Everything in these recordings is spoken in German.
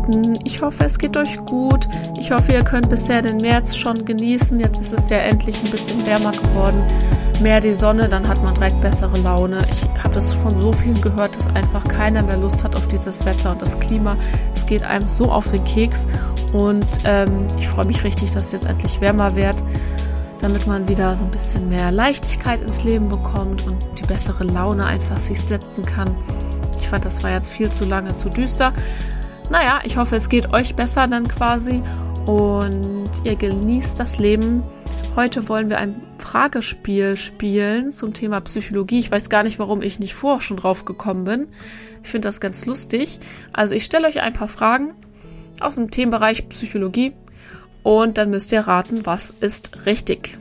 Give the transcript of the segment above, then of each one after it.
Ansonsten, ich hoffe, es geht euch gut. Ich hoffe, ihr könnt bisher den März schon genießen. Jetzt ist es ja endlich ein bisschen wärmer geworden. Mehr die Sonne, dann hat man direkt bessere Laune. Ich habe das von so vielen gehört, dass einfach keiner mehr Lust hat auf dieses Wetter und das Klima. Es geht einem so auf den Keks. Und ich freue mich richtig, dass es jetzt endlich wärmer wird, damit man wieder so ein bisschen mehr Leichtigkeit ins Leben bekommt und die bessere Laune einfach sich setzen kann. Ich fand, das war jetzt viel zu lange zu düster. Naja, ich hoffe, es geht euch besser dann quasi und ihr genießt das Leben. Heute wollen wir ein Fragespiel spielen zum Thema Psychologie. Ich weiß gar nicht, warum ich nicht vorher schon drauf gekommen bin. Ich finde das ganz lustig. Also ich stelle euch ein paar Fragen aus dem Themenbereich Psychologie und dann müsst ihr raten, was ist richtig.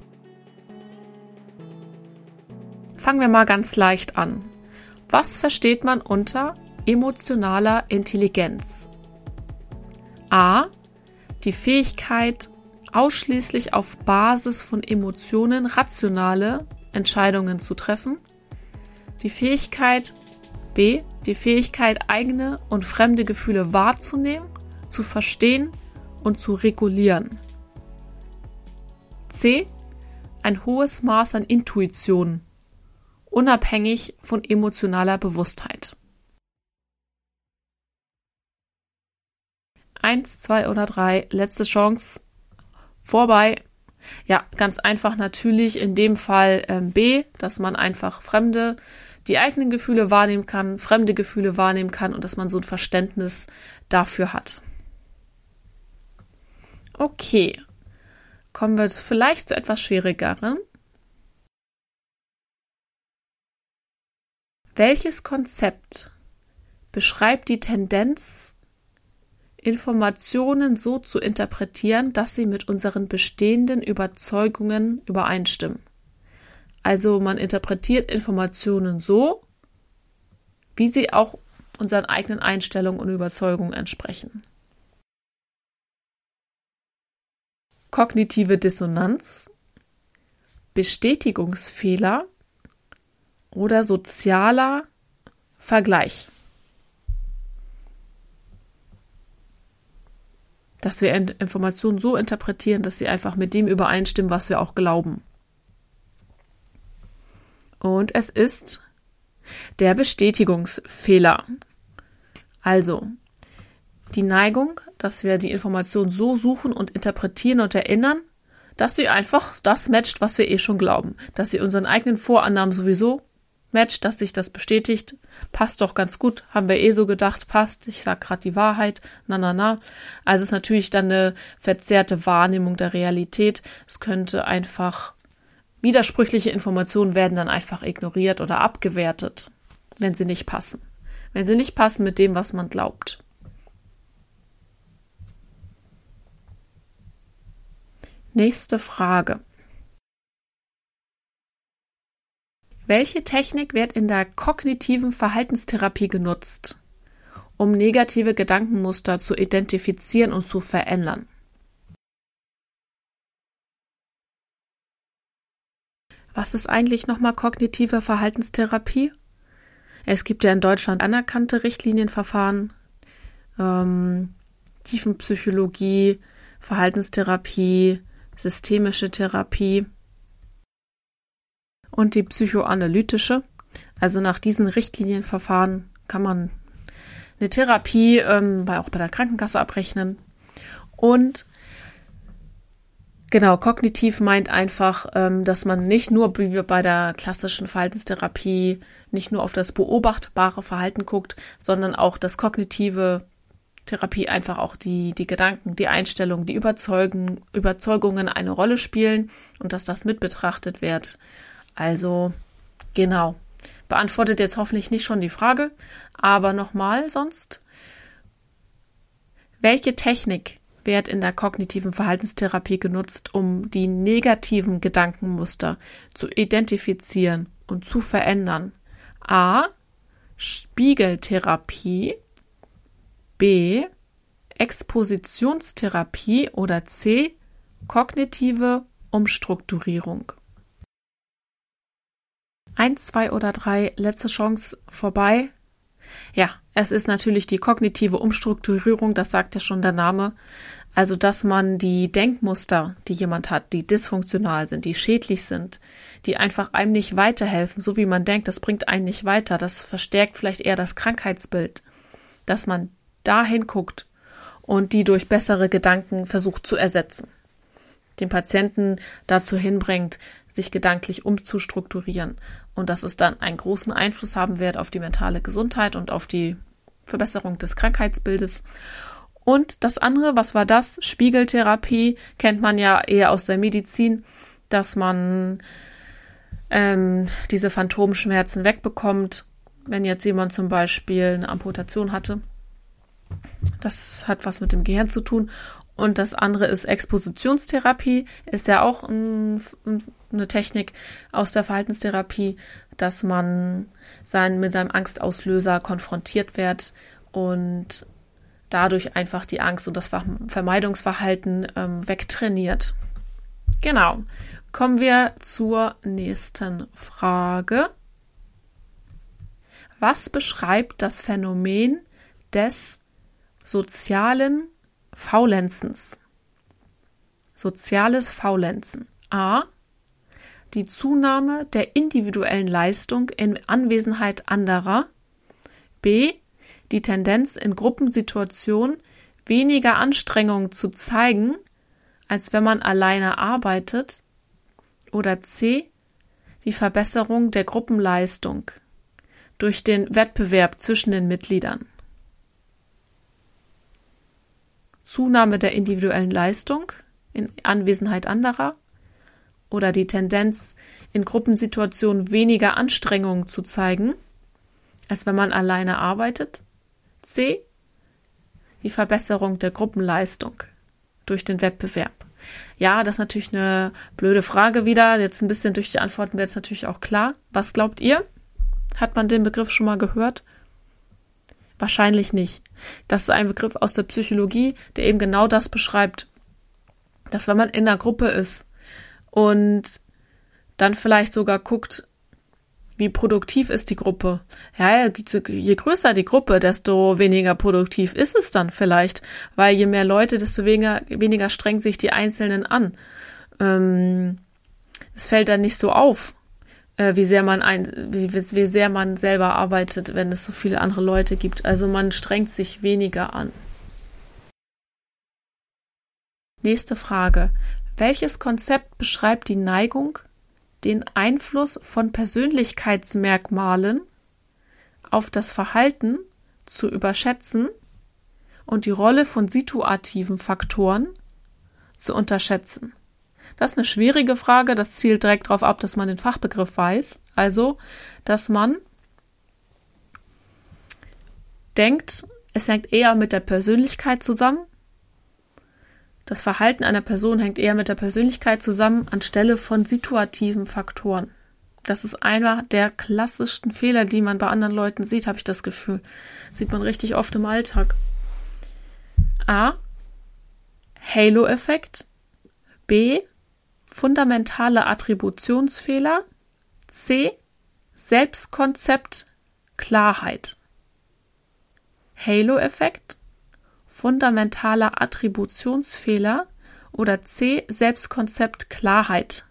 Fangen wir mal ganz leicht an. Was versteht man unter emotionaler Intelligenz? A. Die Fähigkeit, ausschließlich auf Basis von Emotionen rationale Entscheidungen zu treffen. Die Fähigkeit B. Die Fähigkeit, eigene und fremde Gefühle wahrzunehmen, zu verstehen und zu regulieren. C. Ein hohes Maß an Intuition, unabhängig von emotionaler Bewusstheit. 1, 2 oder 3, letzte Chance, vorbei. Ja, ganz einfach natürlich in dem Fall B, dass man einfach die eigenen Gefühle wahrnehmen kann, fremde Gefühle wahrnehmen kann und dass man so ein Verständnis dafür hat. Okay, kommen wir vielleicht zu etwas Schwierigeren. Welches Konzept beschreibt die Tendenz, Informationen so zu interpretieren, dass sie mit unseren bestehenden Überzeugungen übereinstimmen? Also man interpretiert Informationen so, wie sie auch unseren eigenen Einstellungen und Überzeugungen entsprechen. Kognitive Dissonanz, Bestätigungsfehler oder sozialer Vergleich. Dass wir Informationen so interpretieren, dass sie einfach mit dem übereinstimmen, was wir auch glauben. Und es ist der Bestätigungsfehler. Also die Neigung, dass wir die Information so suchen und interpretieren und erinnern, dass sie einfach das matcht, was wir eh schon glauben. Dass sie unseren eigenen Vorannahmen sowieso matcht, dass sich das bestätigt. Passt doch ganz gut, haben wir eh so gedacht, passt. Ich sag gerade die Wahrheit, na. Also es ist natürlich dann eine verzerrte Wahrnehmung der Realität. Es könnte einfach, widersprüchliche Informationen werden dann einfach ignoriert oder abgewertet, wenn sie nicht passen. Wenn sie nicht passen mit dem, was man glaubt. Nächste Frage. Welche Technik wird in der kognitiven Verhaltenstherapie genutzt, um negative Gedankenmuster zu identifizieren und zu verändern? Was ist eigentlich nochmal kognitive Verhaltenstherapie? Es gibt ja in Deutschland anerkannte Richtlinienverfahren, Tiefenpsychologie, Verhaltenstherapie, systemische Therapie und die psychoanalytische. Also nach diesen Richtlinienverfahren kann man eine Therapie auch bei der Krankenkasse abrechnen. Und genau, kognitiv meint einfach, dass man nicht nur, wie wir bei der klassischen Verhaltenstherapie, nicht nur auf das beobachtbare Verhalten guckt, sondern auch das kognitive Therapie einfach auch die Gedanken, die Einstellungen, die Überzeugungen eine Rolle spielen und dass das mit betrachtet wird. Also, genau. Beantwortet jetzt hoffentlich nicht schon die Frage, aber nochmal sonst. Welche Technik wird in der kognitiven Verhaltenstherapie genutzt, um die negativen Gedankenmuster zu identifizieren und zu verändern? A. Spiegeltherapie, B. Expositionstherapie oder C. Kognitive Umstrukturierung. 1, 2 oder 3, letzte Chance vorbei. Ja, es ist natürlich die kognitive Umstrukturierung, das sagt ja schon der Name. Also, dass man die Denkmuster, die jemand hat, die dysfunktional sind, die schädlich sind, die einfach einem nicht weiterhelfen, so wie man denkt, das bringt einen nicht weiter, das verstärkt vielleicht eher das Krankheitsbild, dass man da hinguckt und die durch bessere Gedanken versucht zu ersetzen. Den Patienten dazu hinbringt, sich gedanklich umzustrukturieren und dass es dann einen großen Einfluss haben wird auf die mentale Gesundheit und auf die Verbesserung des Krankheitsbildes. Und das andere, was war das? Spiegeltherapie kennt man ja eher aus der Medizin, dass man diese Phantomschmerzen wegbekommt, wenn jetzt jemand zum Beispiel eine Amputation hatte. Das hat was mit dem Gehirn zu tun. Und das andere ist Expositionstherapie, ist ja auch eine Technik aus der Verhaltenstherapie, dass man mit seinem Angstauslöser konfrontiert wird und dadurch einfach die Angst und das Vermeidungsverhalten wegtrainiert. Genau. Kommen wir zur nächsten Frage. Was beschreibt das Phänomen des sozialen Faulenzens? Soziales Faulenzen. A. Die Zunahme der individuellen Leistung in Anwesenheit anderer. B. Die Tendenz in Gruppensituationen weniger Anstrengung zu zeigen, als wenn man alleine arbeitet. Oder C. Die Verbesserung der Gruppenleistung durch den Wettbewerb zwischen den Mitgliedern. Zunahme der individuellen Leistung in Anwesenheit anderer oder die Tendenz, in Gruppensituationen weniger Anstrengung zu zeigen, als wenn man alleine arbeitet. C. Die Verbesserung der Gruppenleistung durch den Wettbewerb. Ja, das ist natürlich eine blöde Frage wieder. Jetzt ein bisschen durch die Antworten wird es natürlich auch klar. Was glaubt ihr? Hat man den Begriff schon mal gehört? Wahrscheinlich nicht. Das ist ein Begriff aus der Psychologie, der eben genau das beschreibt, dass wenn man in einer Gruppe ist und dann vielleicht sogar guckt, wie produktiv ist die Gruppe. Ja, je größer die Gruppe, desto weniger produktiv ist es dann vielleicht, weil je mehr Leute, desto weniger strengen sich die Einzelnen an. Es fällt dann nicht so auf, wie sehr man selber arbeitet, wenn es so viele andere Leute gibt. Also man strengt sich weniger an. Nächste Frage. Welches Konzept beschreibt die Neigung, den Einfluss von Persönlichkeitsmerkmalen auf das Verhalten zu überschätzen und die Rolle von situativen Faktoren zu unterschätzen? Das ist eine schwierige Frage, das zielt direkt darauf ab, dass man den Fachbegriff weiß. Also, dass man denkt, es hängt eher mit der Persönlichkeit zusammen. Das Verhalten einer Person hängt eher mit der Persönlichkeit zusammen, anstelle von situativen Faktoren. Das ist einer der klassischsten Fehler, die man bei anderen Leuten sieht, habe ich das Gefühl. Sieht man richtig oft im Alltag. A. Halo-Effekt. B. Fundamentale Attributionsfehler. C. Selbstkonzept Klarheit. Halo-Effekt, fundamentaler Attributionsfehler oder C. Selbstkonzept Klarheit.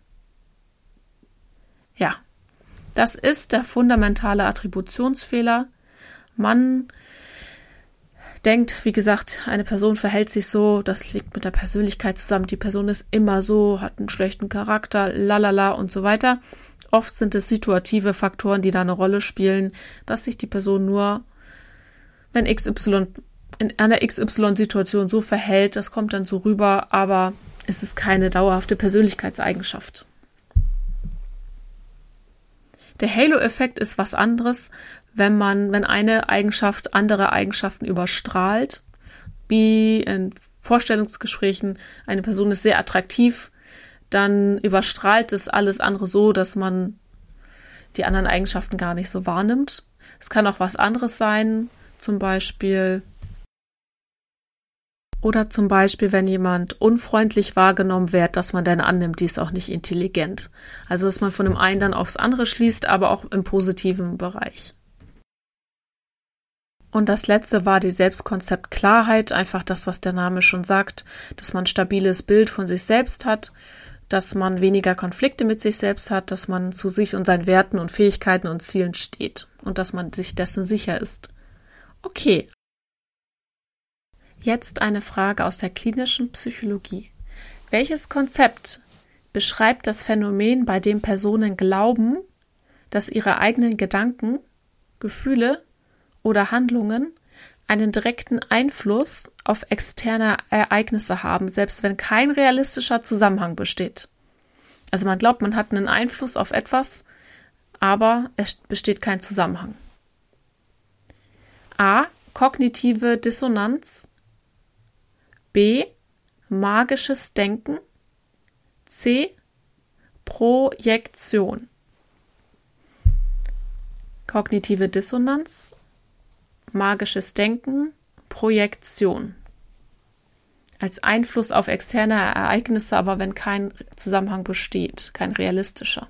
Ja, das ist der fundamentale Attributionsfehler. Man denkt, wie gesagt, eine Person verhält sich so, das liegt mit der Persönlichkeit zusammen, die Person ist immer so, hat einen schlechten Charakter, lalala und so weiter. Oft sind es situative Faktoren, die da eine Rolle spielen, dass sich die Person nur, wenn XY in einer XY-Situation so verhält, das kommt dann so rüber, aber es ist keine dauerhafte Persönlichkeitseigenschaft. Der Halo-Effekt ist was anderes, wenn eine Eigenschaft andere Eigenschaften überstrahlt, wie in Vorstellungsgesprächen, eine Person ist sehr attraktiv, dann überstrahlt es alles andere so, dass man die anderen Eigenschaften gar nicht so wahrnimmt. Es kann auch was anderes sein, zum Beispiel, wenn jemand unfreundlich wahrgenommen wird, dass man dann annimmt, die ist auch nicht intelligent. Also, dass man von dem einen dann aufs andere schließt, aber auch im positiven Bereich. Und das letzte war die Selbstkonzeptklarheit, einfach das, was der Name schon sagt, dass man ein stabiles Bild von sich selbst hat, dass man weniger Konflikte mit sich selbst hat, dass man zu sich und seinen Werten und Fähigkeiten und Zielen steht und dass man sich dessen sicher ist. Okay. Jetzt eine Frage aus der klinischen Psychologie. Welches Konzept beschreibt das Phänomen, bei dem Personen glauben, dass ihre eigenen Gedanken, Gefühle oder Handlungen einen direkten Einfluss auf externe Ereignisse haben, selbst wenn kein realistischer Zusammenhang besteht? Also man glaubt, man hat einen Einfluss auf etwas, aber es besteht kein Zusammenhang. A. Kognitive Dissonanz. B. Magisches Denken. C. Projektion. Kognitive Dissonanz, magisches Denken, Projektion. Als Einfluss auf externe Ereignisse, aber wenn kein Zusammenhang besteht, kein realistischer.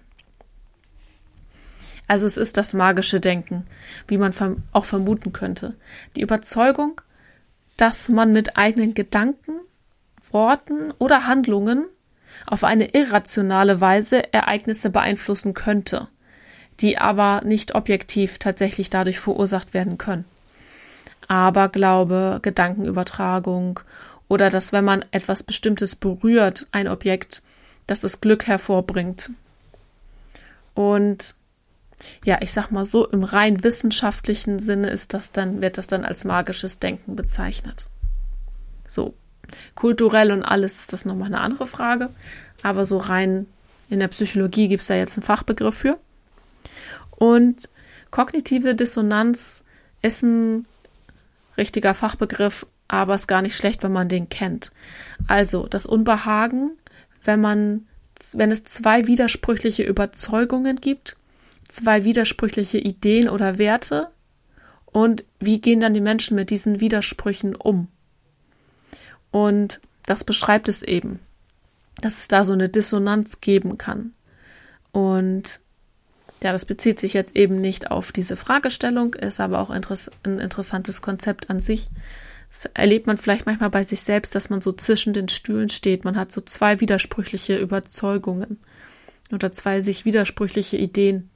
Also es ist das magische Denken, wie man auch vermuten könnte. Die Überzeugung, dass man mit eigenen Gedanken, Worten oder Handlungen auf eine irrationale Weise Ereignisse beeinflussen könnte, die aber nicht objektiv tatsächlich dadurch verursacht werden können. Aberglaube, Gedankenübertragung oder dass, wenn man etwas Bestimmtes berührt, ein Objekt, dass es Glück hervorbringt. Und ja, ich sag mal so, im rein wissenschaftlichen Sinne wird das dann als magisches Denken bezeichnet. So, kulturell und alles ist das nochmal eine andere Frage, aber so rein in der Psychologie gibt es da jetzt einen Fachbegriff für. Und kognitive Dissonanz ist ein richtiger Fachbegriff, aber ist gar nicht schlecht, wenn man den kennt. Also das Unbehagen, wenn es zwei widersprüchliche Überzeugungen gibt, zwei widersprüchliche Ideen oder Werte, und wie gehen dann die Menschen mit diesen Widersprüchen um? Und das beschreibt es eben, dass es da so eine Dissonanz geben kann. Und ja, das bezieht sich jetzt eben nicht auf diese Fragestellung, ist aber auch ein interessantes Konzept an sich. Das erlebt man vielleicht manchmal bei sich selbst, dass man so zwischen den Stühlen steht. Man hat so zwei widersprüchliche Überzeugungen oder zwei sich widersprüchliche Ideen.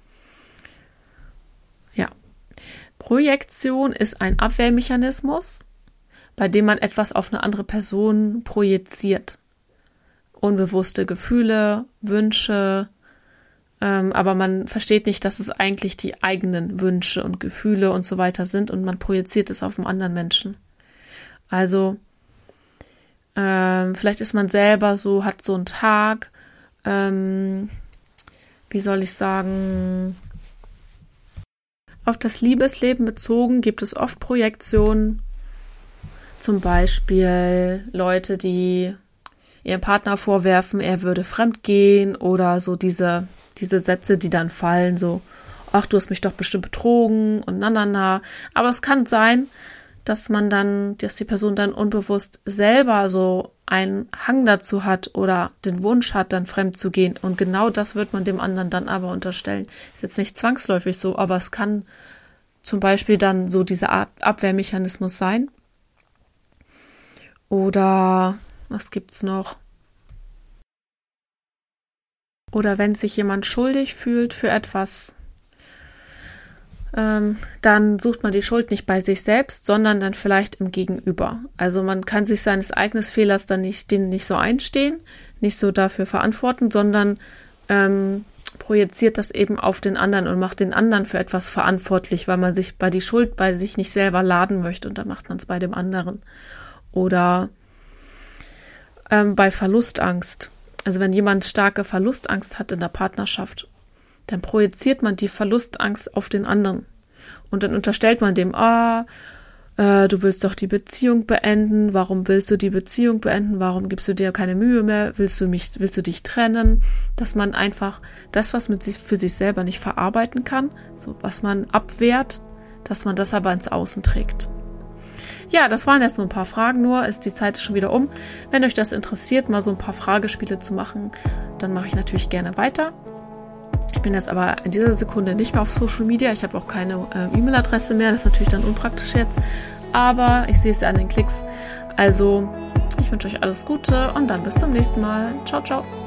Ja. Projektion ist ein Abwehrmechanismus, bei dem man etwas auf eine andere Person projiziert. Unbewusste Gefühle, Wünsche, aber man versteht nicht, dass es eigentlich die eigenen Wünsche und Gefühle und so weiter sind und man projiziert es auf einen anderen Menschen. Also vielleicht ist man selber so, hat so einen Tag, wie soll ich sagen, auf das Liebesleben bezogen gibt es oft Projektionen, zum Beispiel Leute, die ihrem Partner vorwerfen, er würde fremdgehen oder so diese Sätze, die dann fallen, so, ach, du hast mich doch bestimmt betrogen und na. Aber es kann sein, dass die Person dann unbewusst selber so einen Hang dazu hat oder den Wunsch hat, dann fremd zu gehen. Und genau das wird man dem anderen dann aber unterstellen. Ist jetzt nicht zwangsläufig so, aber es kann zum Beispiel dann so dieser Abwehrmechanismus sein. Oder was gibt's noch? Oder wenn sich jemand schuldig fühlt für etwas, dann sucht man die Schuld nicht bei sich selbst, sondern dann vielleicht im Gegenüber. Also man kann sich seines eigenen Fehlers dann nicht so einstehen, nicht so dafür verantworten, sondern projiziert das eben auf den anderen und macht den anderen für etwas verantwortlich, weil man sich die Schuld bei sich nicht selber laden möchte und dann macht man es bei dem anderen. Oder bei Verlustangst. Also wenn jemand starke Verlustangst hat in der Partnerschaft, dann projiziert man die Verlustangst auf den anderen. Und dann unterstellt man dem, du willst doch die Beziehung beenden, warum willst du die Beziehung beenden, warum gibst du dir keine Mühe mehr, willst du dich trennen, dass man einfach das, was für sich selber nicht verarbeiten kann, so was man abwehrt, dass man das aber ins Außen trägt. Ja, das waren jetzt nur ein paar Fragen, die Zeit ist schon wieder um. Wenn euch das interessiert, mal so ein paar Fragespiele zu machen, dann mache ich natürlich gerne weiter. bin jetzt aber in dieser Sekunde nicht mehr auf Social Media. Ich habe auch keine E-Mail-Adresse mehr. Das ist natürlich dann unpraktisch jetzt. Aber ich sehe es ja an den Klicks. Also, ich wünsche euch alles Gute und dann bis zum nächsten Mal. Ciao, ciao.